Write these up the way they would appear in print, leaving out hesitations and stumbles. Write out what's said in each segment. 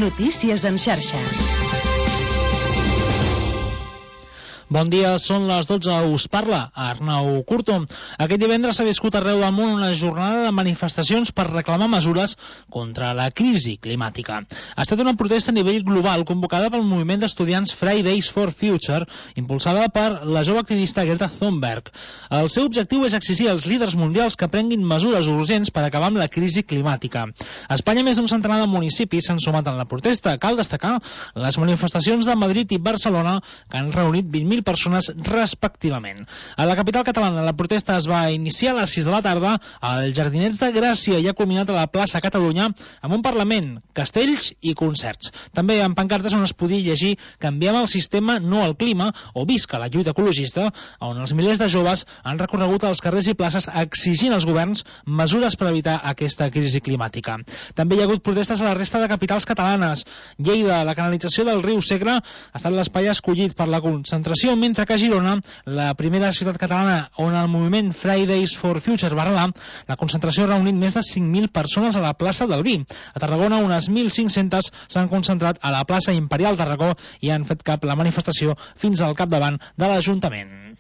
Notícies en xarxa. Bon dia, són les 12, us parla Arnau Curto. Aquest divendres s'ha viscut arreu del món una jornada de manifestacions per reclamar mesures contra la crisi climàtica. Ha estat una protesta a nivell global convocada pel moviment d'estudiants Fridays for Future, impulsada per la jove activista Greta Thunberg. El seu objectiu és exigir als líders mundials que prenguin mesures urgents per acabar amb la crisi climàtica. A Espanya, més d'un centenar de municipis s'han sumat en la protesta. Cal destacar les manifestacions de Madrid i Barcelona, que han reunit 20.000 persones respectivament. A la capital catalana la protesta es va iniciar a les 6 de la tarda als Jardinets de Gràcia i ha culminat a la plaça Catalunya amb un Parlament, castells i concerts. També amb pancartes on es podia llegir "Canviem el sistema, no el clima" o "Visca la lluita ecologista", on els milers de joves han recorregut als carrers i places exigint als governs mesures per evitar aquesta crisi climàtica. També hi ha hagut protestes a la resta de capitals catalanes. Lleida, la canalització del riu Segre, ha estat l'espai escollit per la concentració, mentre que a Girona, la primera ciutat catalana on el moviment Fridays for Future va arrelar, la concentració ha reunit més de 5.000 persones a la plaça del Vi. A Tarragona, unes 1.500 s'han concentrat a la plaça Imperial d'Aragó i han fet cap la manifestació fins al capdavant de l'Ajuntament.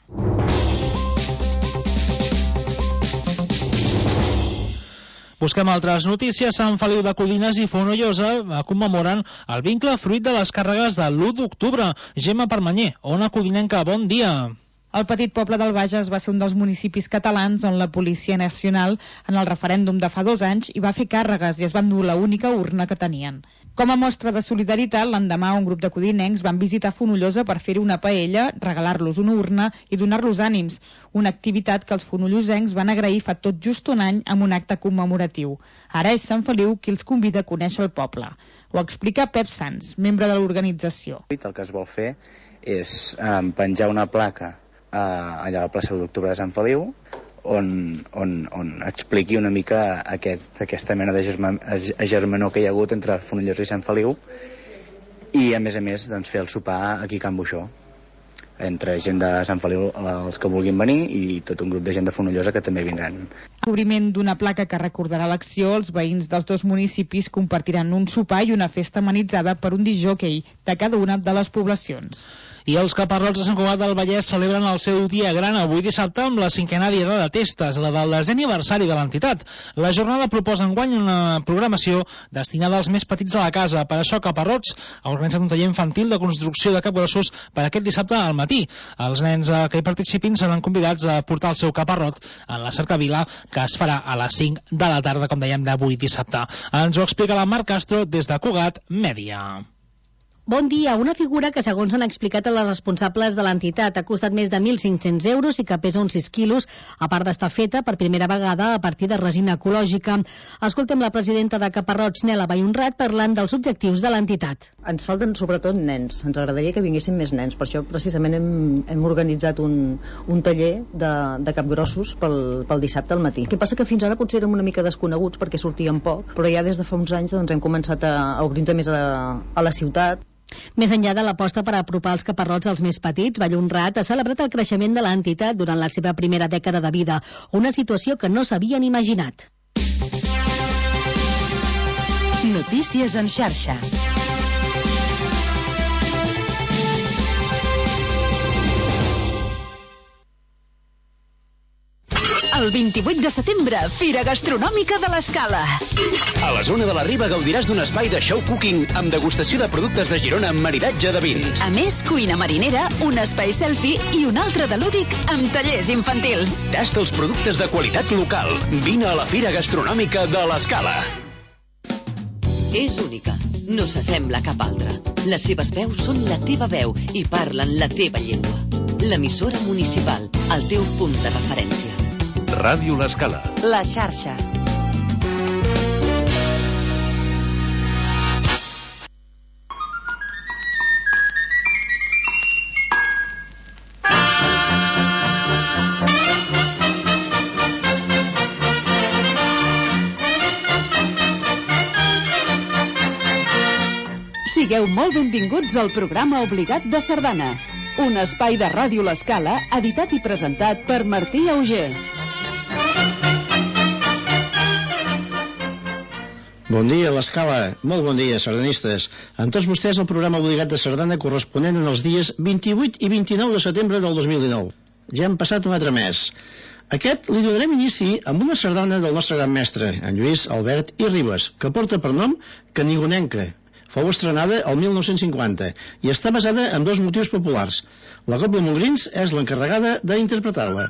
Busquem altres notícies. Sant Feliu de Codines i Fonollosa commemoren el vincle fruit de les càrregues de l'1 d'octubre. Gemma Permanyer, Ona Codinenca, bon dia. El petit poble del Bages va ser un dels municipis catalans on la Policia Nacional, en el referèndum de fa 2 anys, hi va fer càrregues i es van dur l'única urna que tenien. Com a mostra de solidaritat, l'endemà un grup de codinencs van visitar Fonollosa per fer-hi una paella, regalar-los una urna i donar-los ànims, una activitat que els fonollosencs van agrair fa tot just un any amb un acte commemoratiu. Ara és Sant Feliu qui els convida a conèixer el poble. Ho explica Pep Sans, membre de l'organització. El que es vol fer és penjar una placa allà a la plaça d'Octubre de Sant Feliu on expliqui una mica aquesta mena de germanor que hi ha hagut entre Fonollosa i Sant Feliu i a més doncs, fer el sopar aquí a Can Buixó entre gent de Sant Feliu, els que vulguin venir, i tot un grup de gent de Fonollosa que també vindran. Obriment d'una placa que recordarà l'acció, els veïns dels dos municipis compartiran un sopar i una festa amenitzada per un discjòquei de cada una de les poblacions. I els caparrots de Sant Cugat del Vallès celebren el seu dia gran avui dissabte amb la 5a diada de testes, la del 10è aniversari de l'entitat. La jornada proposa enguany una programació destinada als més petits de la casa. Per això Caparrots ha organitzat un taller infantil de construcció de capgrossos per aquest dissabte al matí. Els nens que hi participin seran convidats a portar el seu caparrot en la cercavila que es farà a les 5 de la tarda, com dèiem, d'avui dissabte. Ens ho explica la Mar Castro des de Cugat Mèdia. Bon dia. Una figura que, segons han explicat a les responsables de l'entitat, ha costat més de 1.500 euros i que pesa uns 6 quilos, a part d'estar feta per primera vegada a partir de resina ecològica. Escoltem la presidenta de Caparrots, Nela Vallhonrat, parlant dels objectius de l'entitat. Ens falten sobretot nens. Ens agradaria que vinguessin més nens. Per això precisament hem organitzat un taller de capgrossos pel dissabte al matí. El que passa que fins ara potser érem una mica desconeguts perquè sortíem poc, però ja des de fa uns anys hem començat a obrir-nos més a la ciutat. Més enllà de l'aposta per apropar els caparrots als més petits, Vallhonrat ha celebrat el creixement de l'entitat durant la seva primera dècada de vida, una situació que no s'havien imaginat. Notícies en xarxa. El 28 de setembre, Fira Gastronòmica de l'Escala. A la zona de la Riba gaudiràs d'un espai de show cooking amb degustació de productes de Girona amb maridatge de vins. A més, cuina marinera, un espai selfie i un altre de lúdic amb tallers infantils. Tasta els productes de qualitat local. Vine a la Fira Gastronòmica de l'Escala. És única, no s'assembla a cap altra. Les seves veus són la teva veu i parlen la teva llengua. L'emissora municipal, el teu punt de referència. Ràdio L'Escala. La xarxa. Sigueu molt benvinguts al programa obligat de Sardana, un espai de Ràdio L'Escala editat i presentat per Martí Auger. Bon dia, l'Escala. Molt bon dia, sardanistes. Amb tots vostès el programa obligat de sardana corresponent en els dies 28 i 29 de setembre del 2019. Ja hem passat un altre mes. Aquest li donarem inici amb una sardana del nostre gran mestre, en Lluís Albert i Ribes, que porta per nom Canigonenca. Fou estrenada el 1950 i està basada en dos motius populars. La Cobla Montgrins és l'encarregada d'interpretar-la.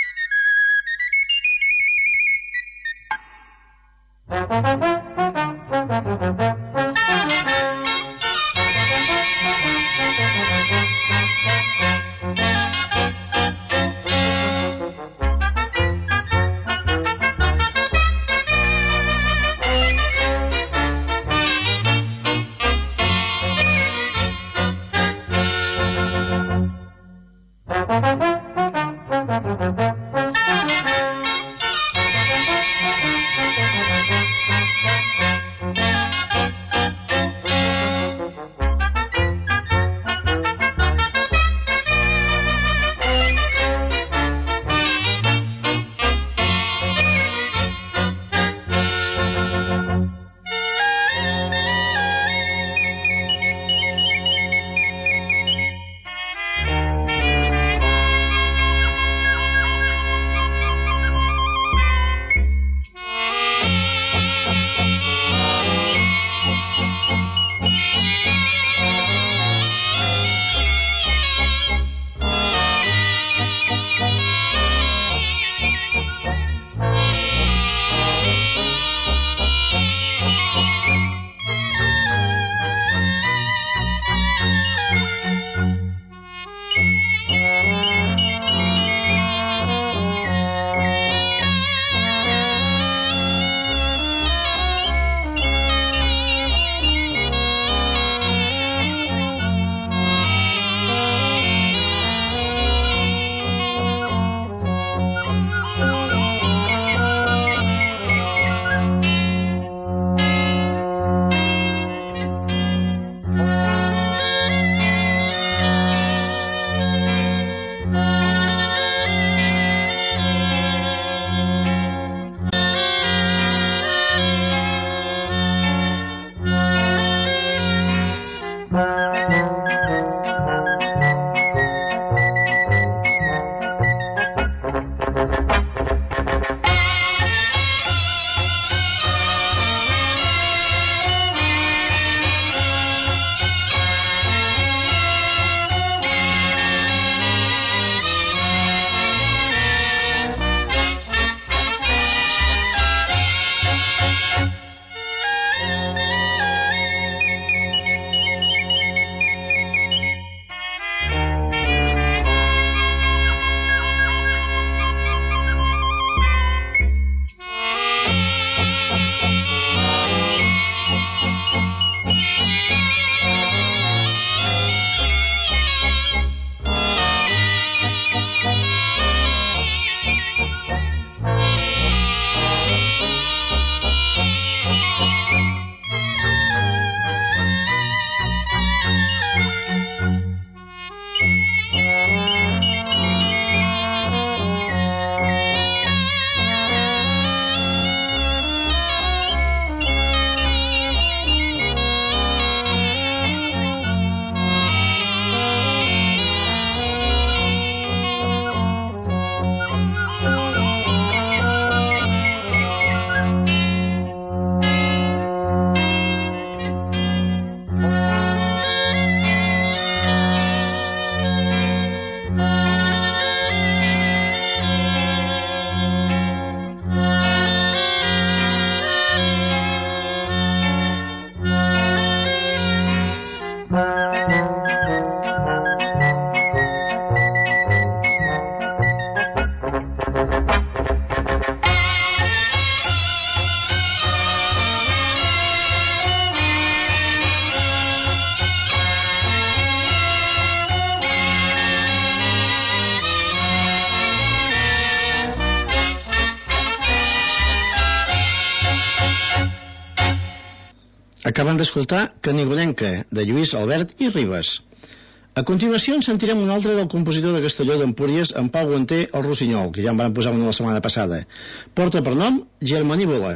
Acabem d'escoltar Canigonenca, de Lluís Albert i Ribes. A continuació en sentirem un altre del compositor de Castelló d'Empúries, en Pau Guanter, el Rossinyol, que ja en van posar una la setmana passada. Porta per nom Germanívola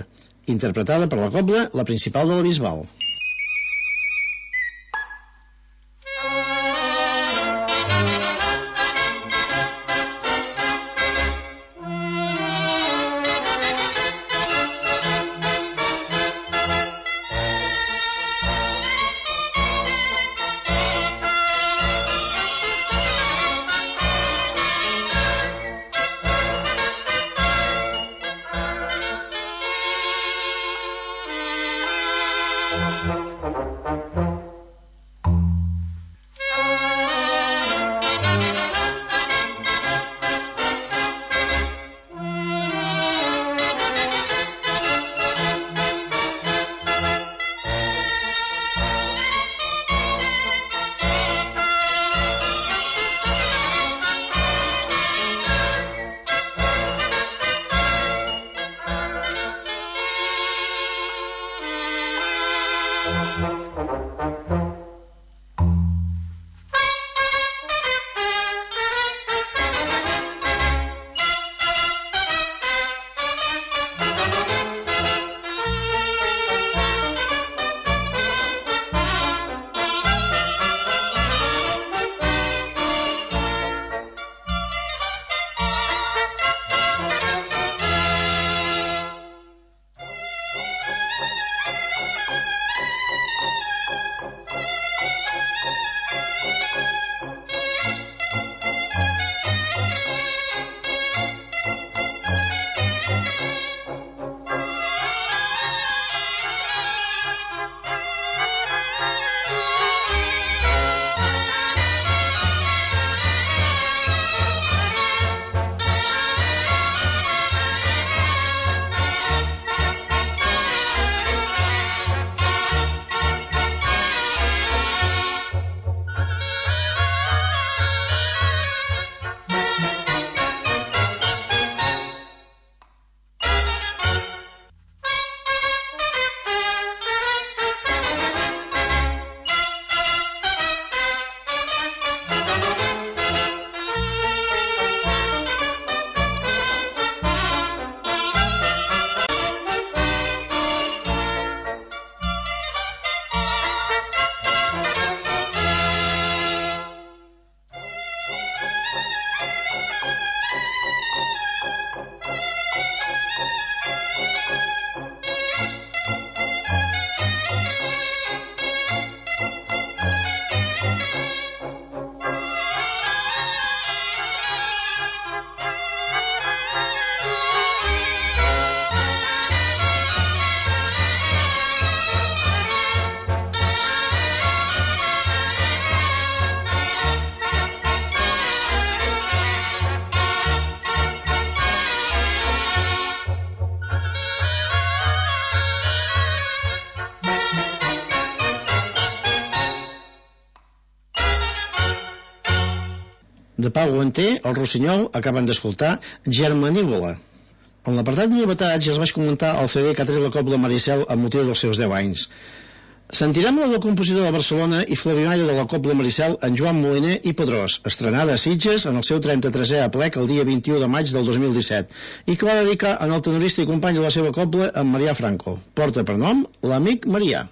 interpretada per la cobla La Principal de la Bisbal. De Pau Guanter, el Rossinyol, acaben d'escoltar Germanívola. En l'apartat novetats ja es vaig comentar el CD que ha tret la cobla Maricel amb motiu dels seus 10 anys. Sentirem la del compositor de Barcelona i flavionari de la cobla Maricel, en Joan Moliner i Pedrós, estrenada a Sitges en el seu 33è aplec el dia 21 de maig del 2017 i que va dedicar en el tenorista i company de la seva cobla, en Marià Franco. Porta per nom l'amic Marià.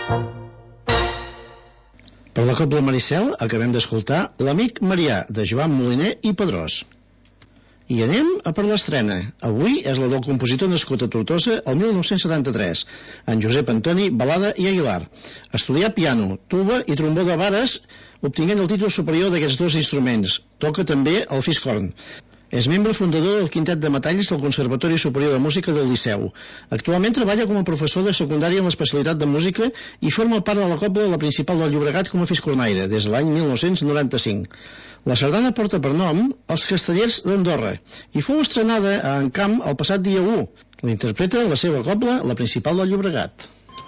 Per la Cobla Maricel acabem d'escoltar L'amic Marià, de Joan Moliner i Pedrós. I anem a per l'estrena. Avui és la del compositor nascut a Tortosa el 1973, en Josep Antoni Balada i Aguilar. Estudià piano, tuba i trombó de vares, obtinguent el títol superior d'aquests dos instruments. Toca també el fiscorn. És membre fundador del Quintet de Metalls del Conservatori Superior de Música del Liceu. Actualment treballa com a professor de secundària en l'especialitat de música i forma part de la Cobla de la Principal del Llobregat com a fiscornaire des de l'any 1995. La sardana porta per nom Els Castellers d'Andorra i fou estrenada a Encamp el passat dia 1. L'interpreta la seva Cobla, la Principal del Llobregat.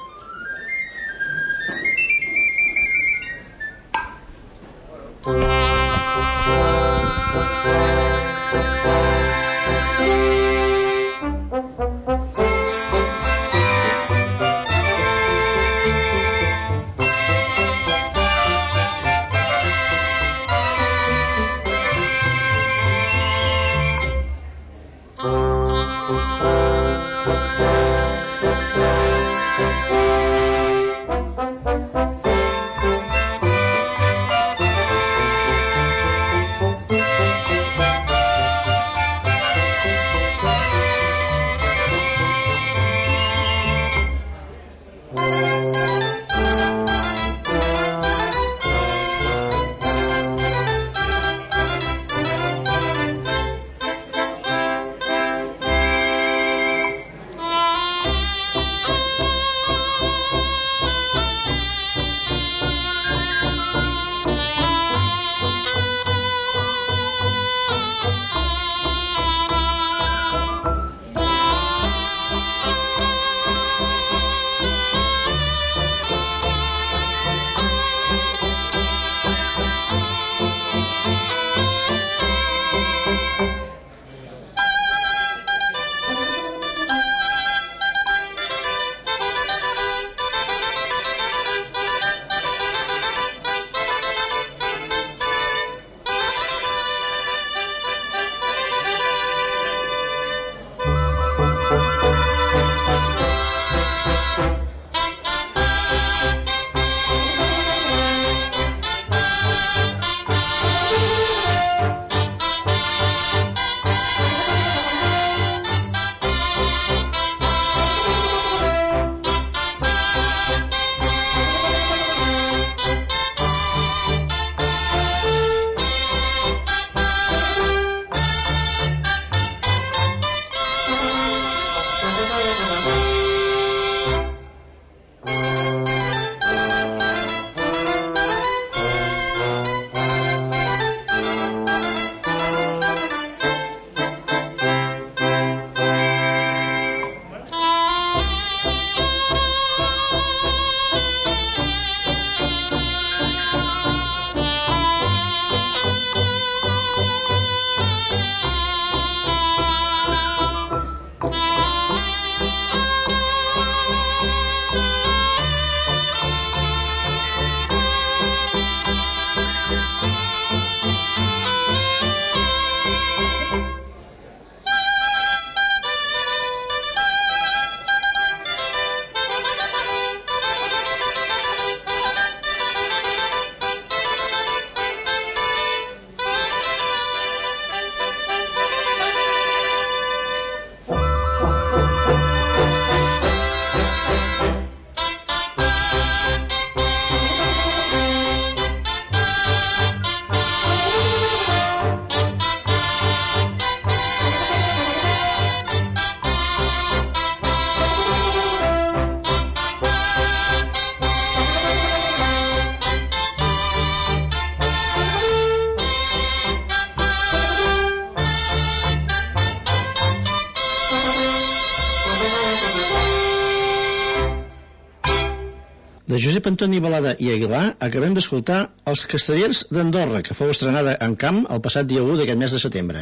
De Josep Antoni Balada i Aguilar acabem d'escoltar Els Castellers d'Andorra, que fou estrenada en Camp el passat dia 1 d'aquest mes de setembre.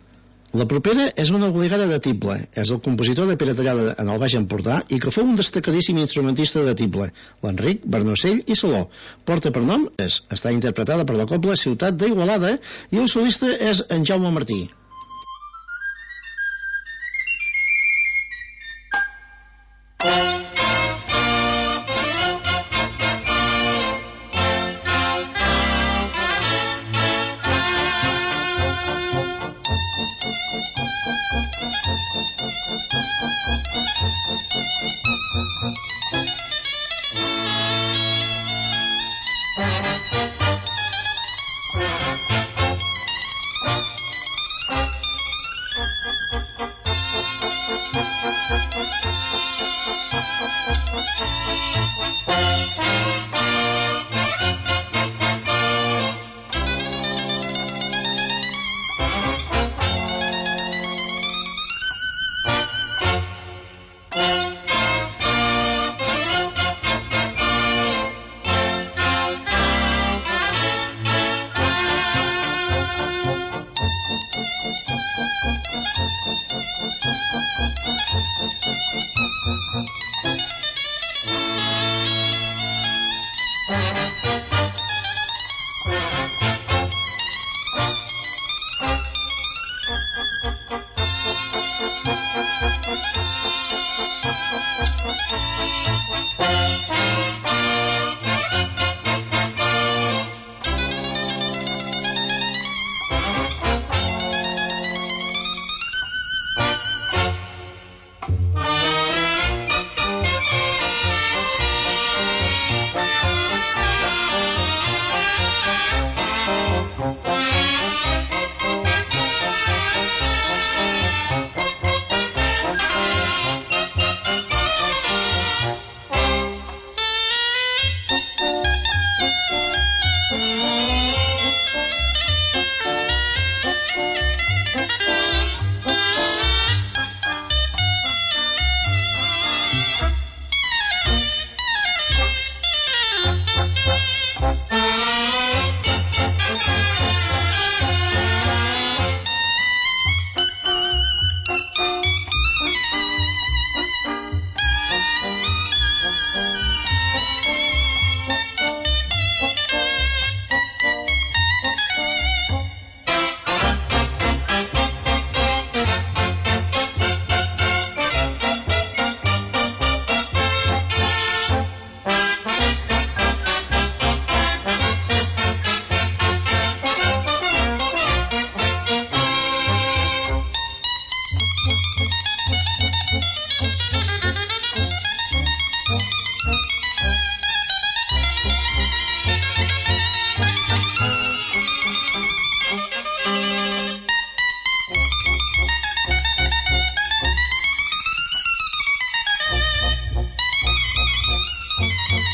La propera és una obligada de tible. És el compositor de Pere Tallada en el Baix Empordà i que fou un destacadíssim instrumentista de tible, l'Enric Bernocell i Saló. Porta per nom, està interpretada per la Cobla Ciutat d'Igualada i el solista és en Jaume Martí.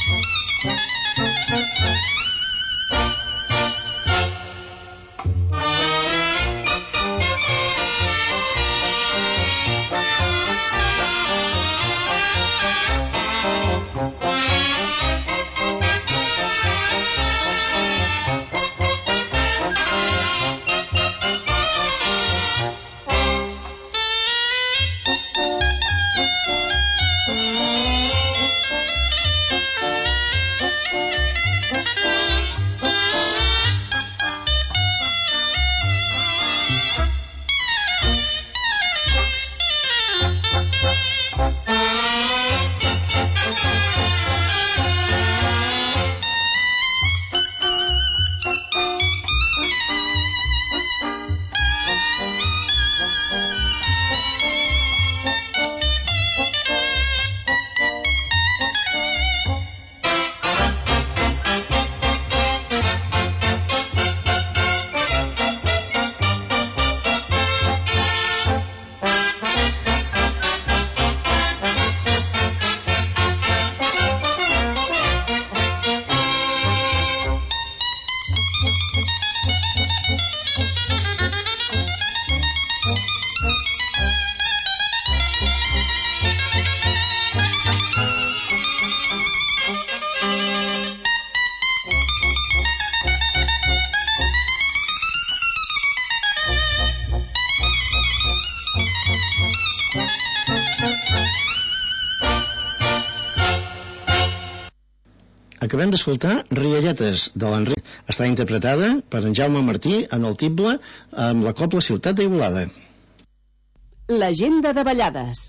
Acabem d'escoltar Rialletes, de l'Enric. Està interpretada per en Jaume Martí en el tible amb la cobla Ciutat d'Igualada. L'agenda de ballades.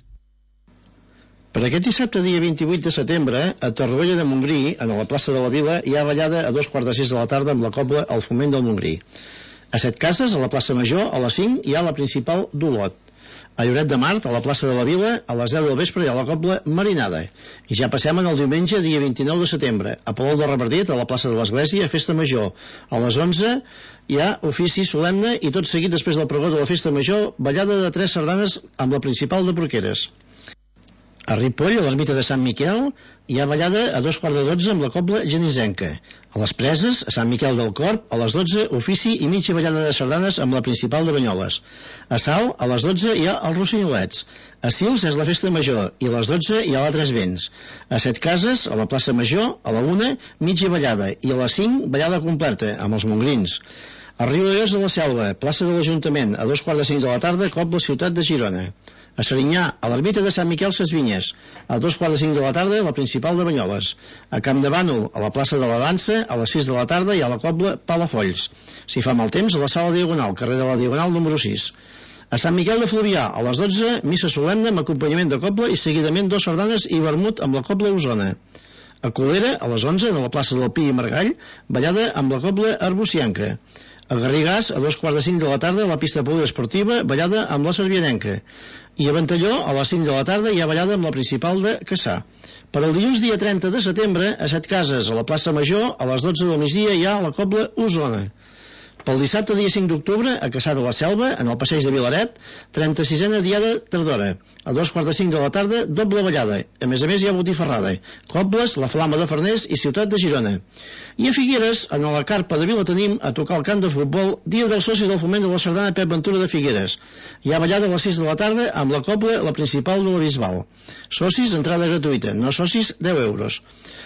Per aquest dissabte, dia 28 de setembre, a Torroella de Montgrí, a la plaça de la Vila, hi ha ballada a 2:45 de la tarda amb la cobla El Foment del Montgrí. A Setcases, a la plaça Major, a les 5, hi ha la principal d'Olot. A Lloret de Mar, a la plaça de la Vila, a les 10 del vespre hi ha la cobla Marinada. I ja passem en el diumenge, dia 29 de setembre. A Palol de Revardit, a la plaça de l'Església, festa major. A les 11 hi ha ofici solemne i tot seguit després del pregó de la festa major, ballada de 3 sardanes amb la principal de Porqueres. A Ripoll, a l'ermita de Sant Miquel, hi ha ballada a 2:15 amb la cobla genisenca. A les Preses, a Sant Miquel del Corp, a les 12, ofici i mitja ballada de sardanes amb la principal de Banyoles. A Salt, a les 12, hi ha els Rossinyolets. A Sils és la festa major i a les 12 hi ha la Tres Vents. A Setcases, a la plaça Major, a la 1, mitja ballada i a les 5, ballada completa amb els mongrins. A Riudellots de la Selva, plaça de l'Ajuntament, a 2:45 de la tarda, cobla Ciutat de Girona. A Serinyà, a l'ermita de Sant Miquel Ses Vinyes, a 2:45 de la tarda, la principal de Banyoles. A Campdevànol, a la plaça de la Dansa, a les 6 de la tarda, hi ha la cobla Palafolls. Si fa mal temps, a la sala Diagonal, carrer de la Diagonal número 6. A Sant Miquel de Fluvià, a les 12, missa solemne amb acompanyament de cobla i seguidament 2 sardanes i vermut amb la cobla Osona. A Colera, a les 11, a la plaça del Pi i Margall, ballada amb la cobla Arbucianca. A Garrigàs, a 2:45 de la tarda, a la pista poliesportiva, ballada amb la Servianenca. I a Ventalló, a les 5 de la tarda, hi ha ballada amb la principal de Cassà. Per al dilluns dia 30 de setembre, a Setcases, a la plaça Major, a les 12 del migdia, hi ha la cobla Osona. Pel dissabte, dia 5 d'octubre, a Cassà de la Selva, en el passeig de Vilaret, 36a diada tardora. A 2:45 de la tarda, doble ballada. A més hi ha botifarrada. Cobles, la Flama de Farners i Ciutat de Girona. I a Figueres, en la carpa de Vilatenim, a tocar el camp de futbol, dia del soci del foment de la sardana Pep Ventura de Figueres. Hi ha ballada a les 6 de la tarda amb la cobla, la principal de la Bisbal. Socis, entrada gratuïta, no socis, 10 euros.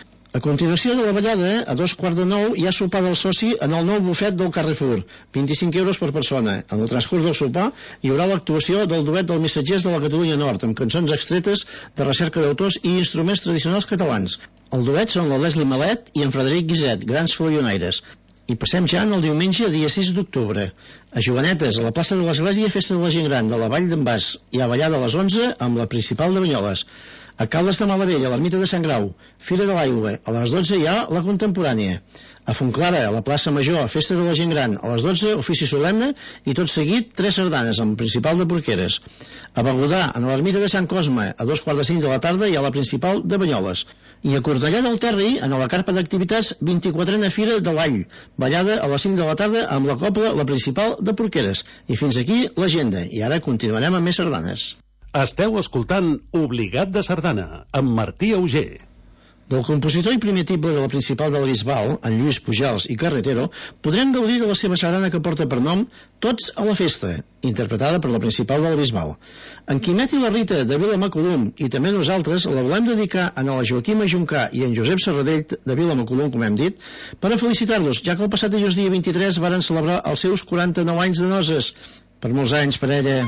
A continuació de la ballada, a 8:45, hi ha sopar del soci en el nou bufet del Carrefour, 25 euros per persona. En el transcurs del sopar hi haurà l'actuació del duet dels missatgers de la Catalunya Nord, amb cançons extretes de recerca d'autors i instruments tradicionals catalans. El duet són la Leslie Malet i en Frederic Guiset, grans florionaires. I passem ja en el diumenge, dia 6 d'octubre. A Jovenetes, a la plaça de l'Església, festa de la gent gran de la Vall d'en Bas. Hi ha ballada a les 11 amb la principal de Banyoles. A Caldes de Malavella, a l'ermita de Sant Grau, Fira de l'Aigua, a les 12 hi ha la contemporània. A Fontclara, a la plaça Major, festa de la gent gran, a les 12, ofici solemne i tot seguit 3 sardanes amb principal de Porqueres. A Begudà, en l'ermita de Sant Cosme, a 2:45 de la tarda hi ha la principal de Banyoles. I a Cornellà del Terri, en la carpa d'activitats, 24a Fira de l'All, ballada a les 5 de la tarda amb la cobla, la principal de Porqueres. I fins aquí l'agenda. I ara continuarem amb més sardanes. Esteu escoltant Obligat de Sardana, amb Martí Auger. Del compositor i primer tible de la principal de la Bisbal, en Lluís Pujals i Carretero, podrem gaudir de la seva sardana que porta per nom Tots a la festa, interpretada per la principal de la Bisbal. En Quimet i la Rita de Vilamacolum i també nosaltres la volem dedicar a la Joaquima Juncà i en Josep Serradell de Vilamacolum, com hem dit, per a felicitar-los, ja que el passat dilluns dia 23 varen celebrar els seus 49 anys de noces. Per molts anys, parella.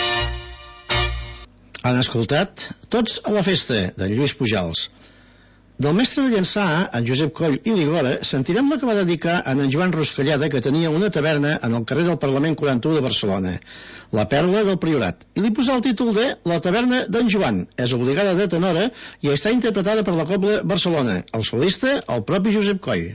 Han escoltat Tots a la festa, de Lluís Pujals. Del mestre de Llançà, en Josep Coll i Ligora, sentirem la que va dedicar a en Joan Ruscallada, que tenia una taverna en el carrer del Parlament 41 de Barcelona, La Perla del Priorat, i li posà el títol de La taverna d'en Joan. És obligada de tenora i està interpretada per la Cobla Barcelona. El solista, el propi Josep Coll.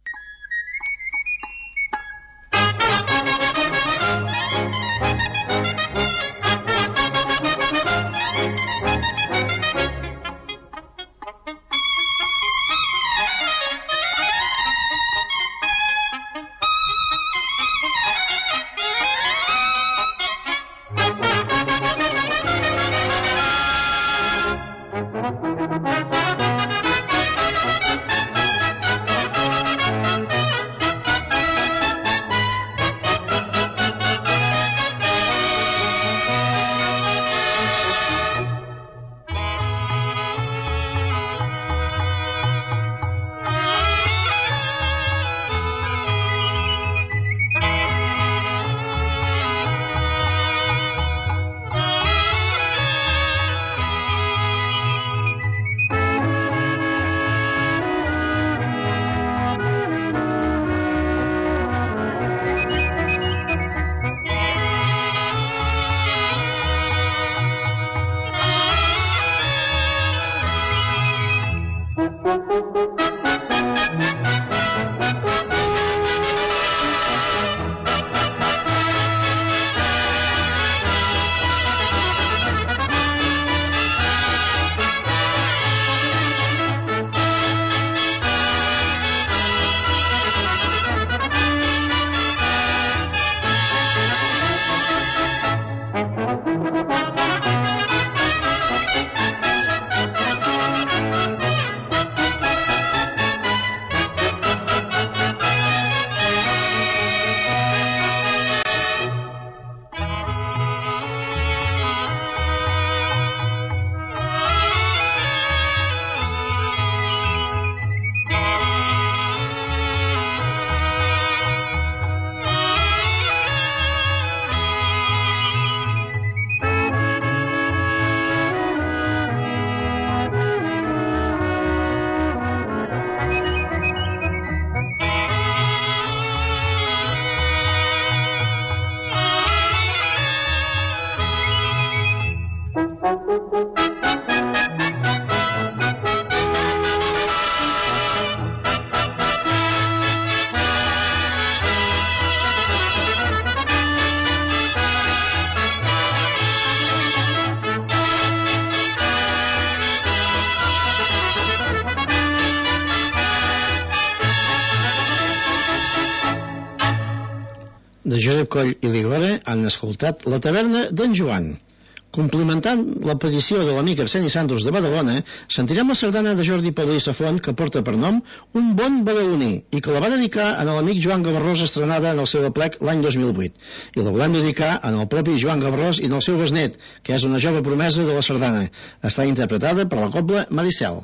De Josep Coll i Ligora han escoltat La taverna d'en Joan. Complimentant la petició de l'amic Arseni Santos de Badalona, sentirem la sardana de Jordi Paulí Safont, que porta per nom Un bon badaloní, i que la va dedicar a l'amic Joan Gavarrós, estrenada en el seu aplec l'any 2008. I la volem dedicar al propi Joan Gavarrós i al seu besnet, que és una jove promesa de la sardana. Està interpretada per la Cobla Maricel.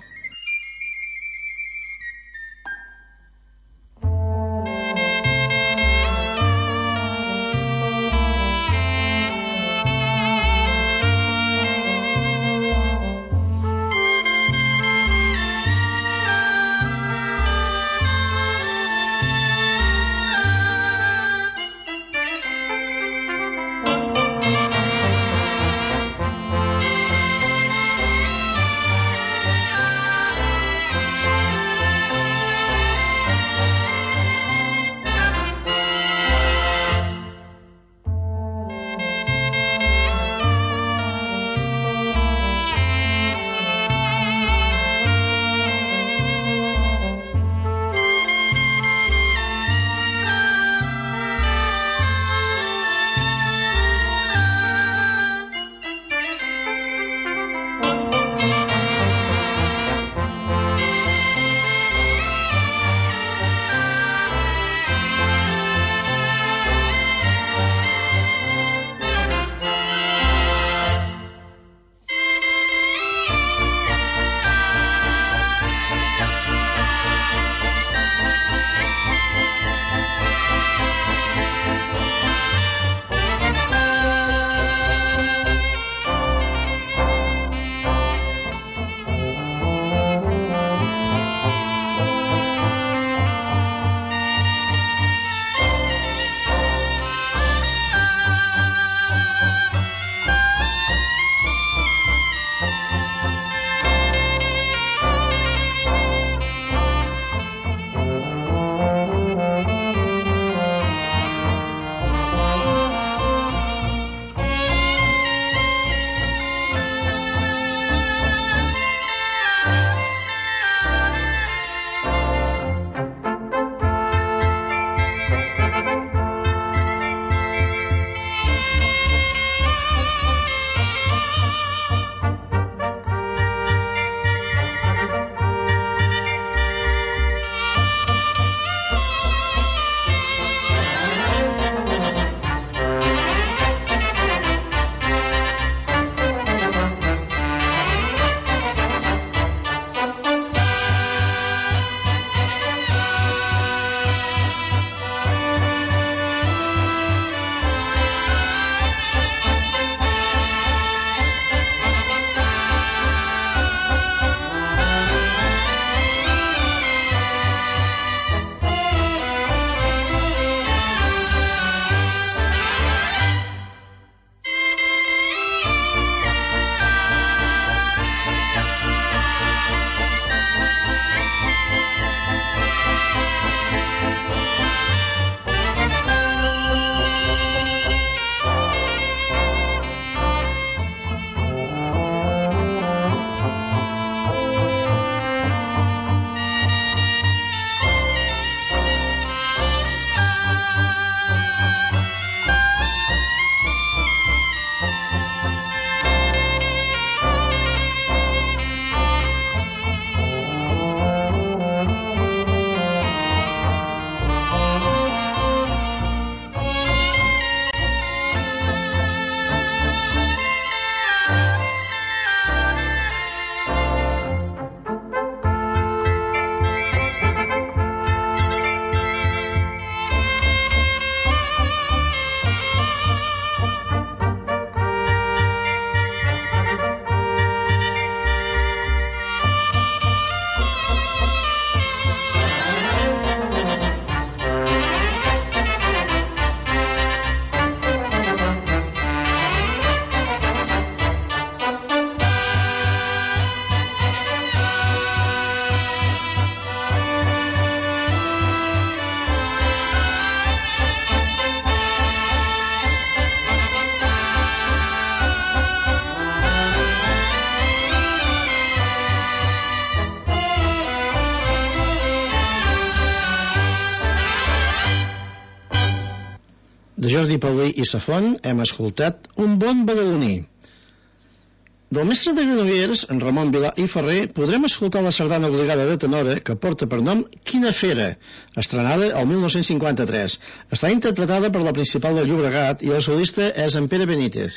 De Jordi Paulí i Safont hem escoltat Un bon badaloní. Del mestre de Granollers, en Ramon Vilà i Ferrer, podrem escoltar la sardana obligada de tenora que porta per nom Quina fera, estrenada el 1953. Està interpretada per la Principal del Llobregat i el solista és en Pere Benítez.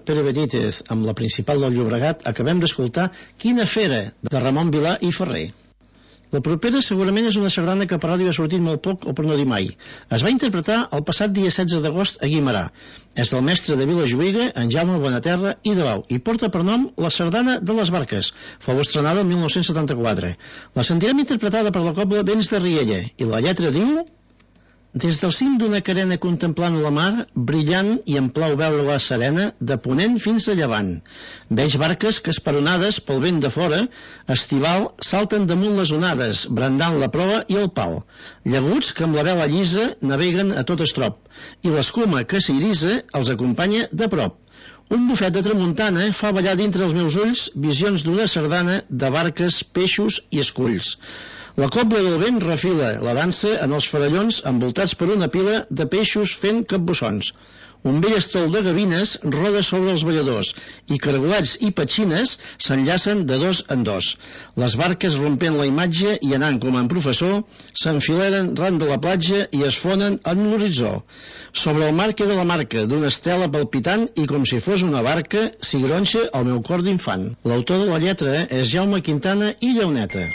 Pere Benítez, amb la principal del Llobregat, acabem d'escoltar Quina fera, de Ramon Vilà i Ferrer. La propera segurament és una sardana que per ràdio ha sortit molt poc o per no dir mai. Es va interpretar el passat dia 16 d'agost a Guimerà. És del mestre de Vilajuïga, en Jaume Bonaterra i de Bau, i porta per nom La sardana de les barques. Fou estrenada el 1974. La sentirem interpretada per la cobla Vents de Riella, i la lletra diu: Des del cim d'una carena contemplant la mar, brillant i em plau veure-la serena, de ponent fins a llevant. Veig barques que esperonades pel vent de fora, estival, salten damunt les onades, brandant la proa i el pal. Llaguts que amb la vela llisa naveguen a tot estrop, i l'escuma que s'irisa els acompanya de prop. Un bufet de tramuntana fa ballar dintre els meus ulls visions d'una sardana de barques, peixos i esculls. La cobla del vent refila la dansa en els farallons envoltats per una pila de peixos fent capbussons. Un vell estol de gavines roda sobre els balladors i cargolats i petxines s'enllacen de dos en dos. Les barques, rompent la imatge i anant com en professor, s'enfileren ran de la platja i es fonen en l'horitzó. Sobre el mar queda la marca d'una estela palpitant i com si fos una barca s'hi gronxa el meu cor d'infant. L'autor de la lletra és Jaume Quintana i Lleoneta.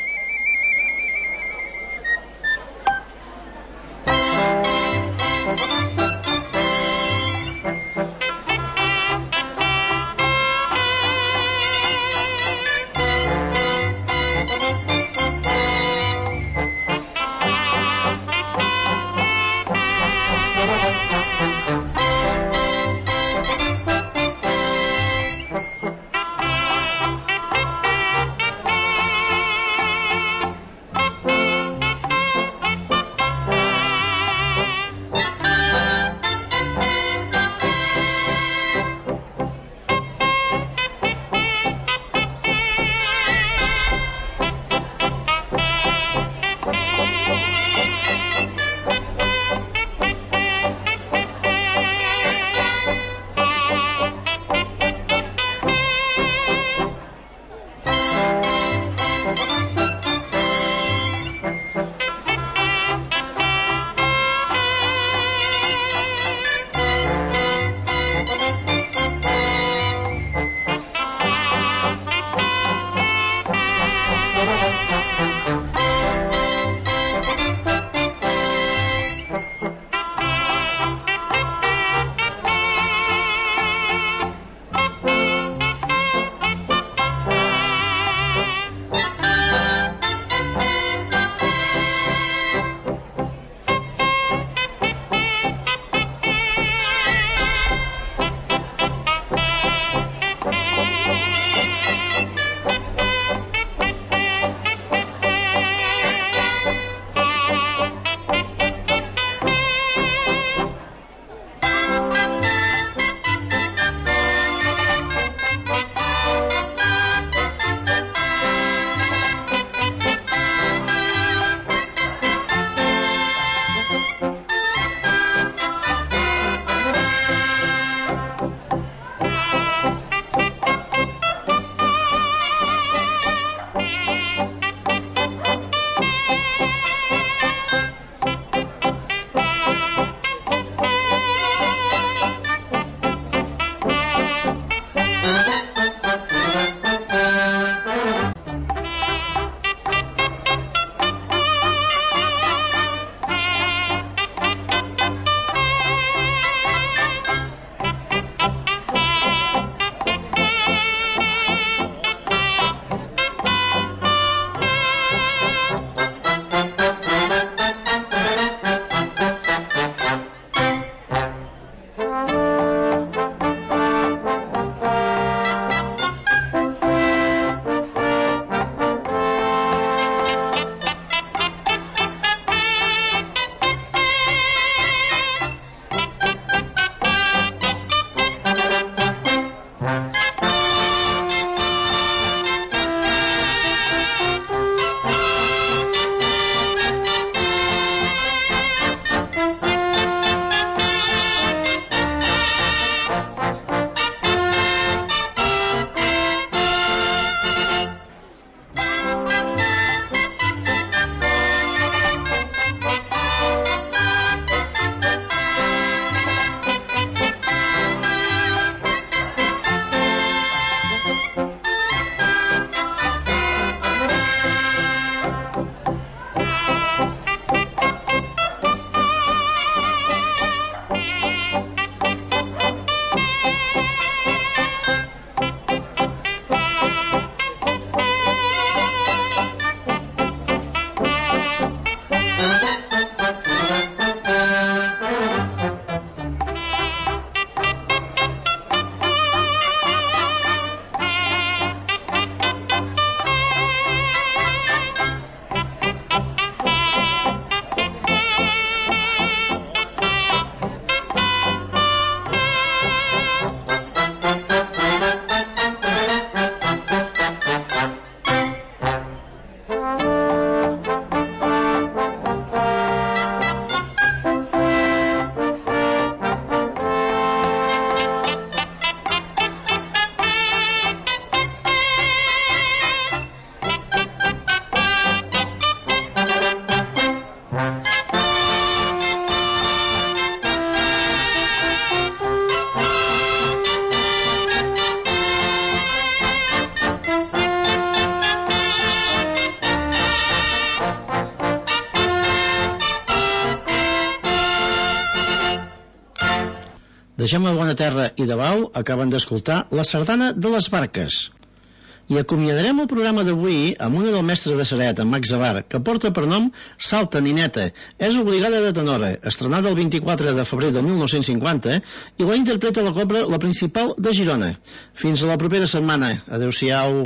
de Jaume Bonaterra i de Bau acaben d'escoltar la sardana de les barques. I acomiadarem el programa d'avui amb una del mestre de Ceret, en Max Abar, que porta per nom Salta, nineta. És obligada de tenora, estrenada el 24 de febrer del 1950, i la interpreta la cobla La Principal de Girona. Fins a la propera setmana. Adéu-siau.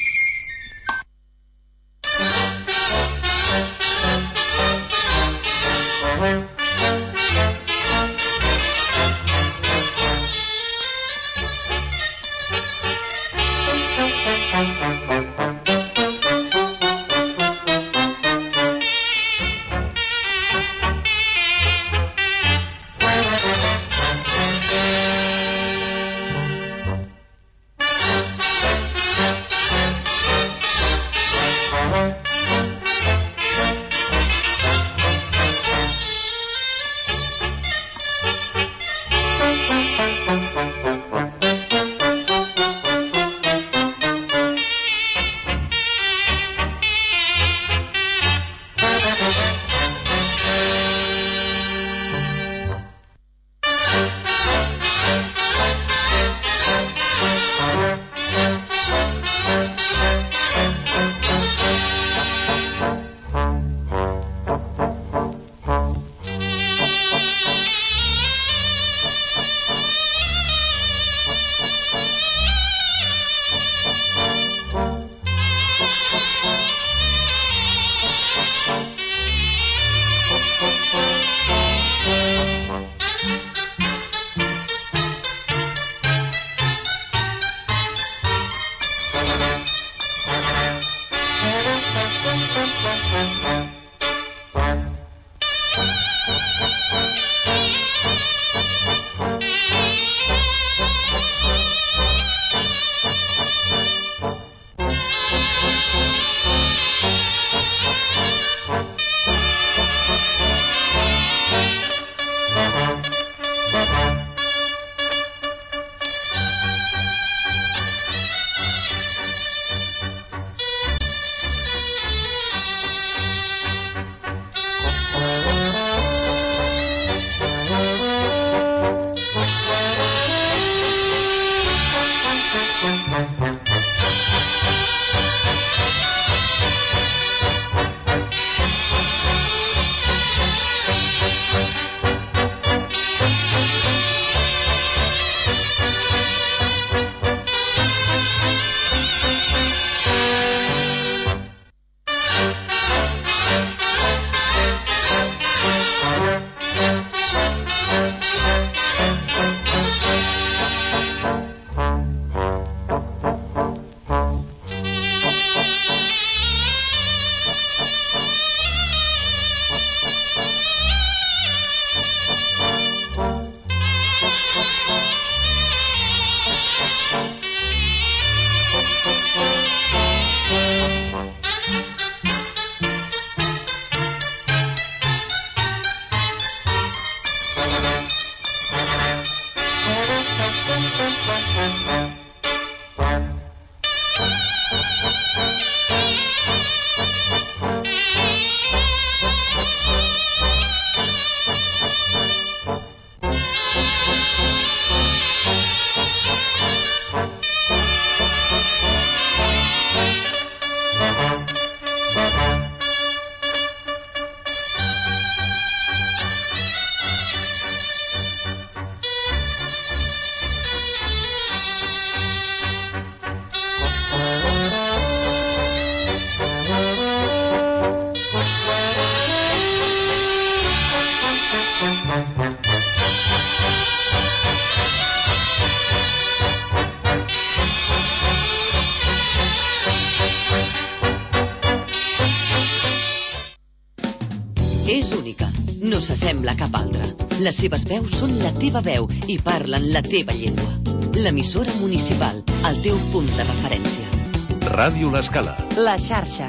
És única, no s'assembla a cap altra. Les seves veus són la teva veu i parlen la teva llengua. L'emissora municipal, el teu punt de referència. Ràdio L'Escala. La xarxa.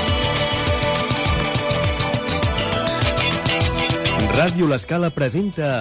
Ràdio L'Escala presenta